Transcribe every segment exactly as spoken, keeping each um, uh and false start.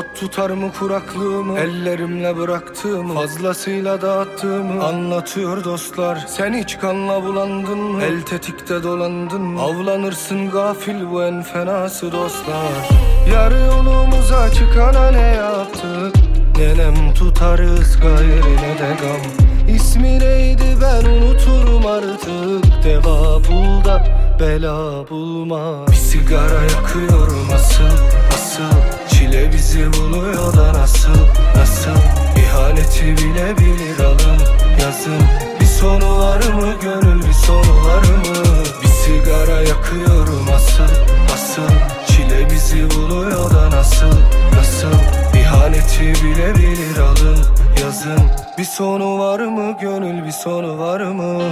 Ot tutar mı kuraklığımı, ellerimle bıraktığımı, fazlasıyla dağıttığımı anlatıyor dostlar. Sen hiç kanla bulandın mı, el tetikte dolandın mı? Avlanırsın gafil, bu en fenası dostlar. Yarı yolumuza çıkana ne yaptık? Nenem tutarız gayrı ne de gam. İsmi neydi ben unuturum artık. Deva bul da bela bulma. Bir sigara yakıyorum asıl asıl. Çile bizi buluyor da nasıl nasıl. İhaneti bile bilir alın yazın. Bir sonu var mı gönül, bir sonu var mı? Bir sigara yakıyorum asıl asıl. Çile bizi buluyor da nasıl nasıl. İhaneti bile bilir alın yazın. Bir sonu var mı gönül, bir sonu var mı?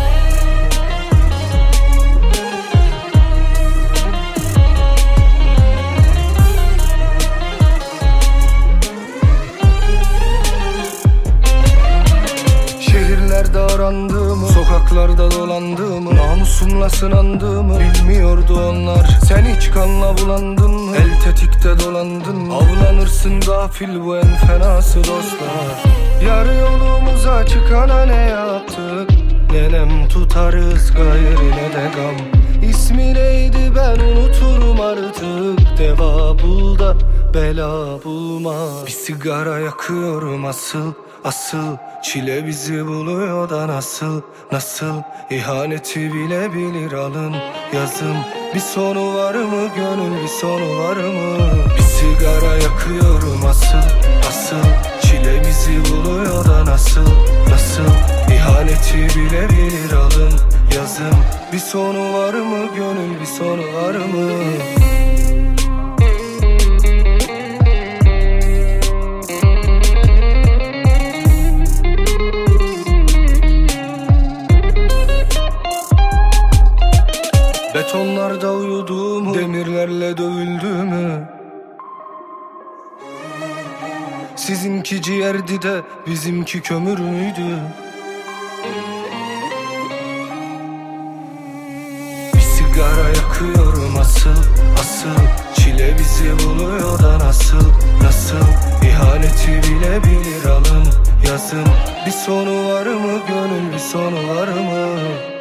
Şehirlerde arandığımı, sokaklarda dolandığımı, namusumla sınandığımı bilmiyordu onlar. Sen hiç kanla bulandın mı, el tetikte dolandın mı? Avlanırsın gafil, bu en fenası dostlar. Yarı yolumuza çıkana ne yaptık? Nenem tutarız gayrı ne de gam. İsmi neydi ben unuturum artık. Deva bul da bela bulma. Bir sigara yakıyorum asıl asıl. Çile bizi buluyor da nasıl nasıl. İhaneti bile bilir alın yazın. Bir sonu var mı gönül, bir sonu var mı? Bir sigara yakıyorum asıl asıl. Çile bizi buluyor da nasıl nasıl. İhaneti bile bilir alın yazın. Bir sonu var mı gönül, bir sonu var mı? Betonlarda uyuduğumu, demirlerle dövüldüğümü. Sizinki ciğerdi de bizimki kömür müydü? Bir sigara yakıyorum asıl asıl. Çile bizi buluyor da nasıl nasıl. İhaneti bile bilir alın yazın. Bir sonu var mı gönül, bir sonu var mı?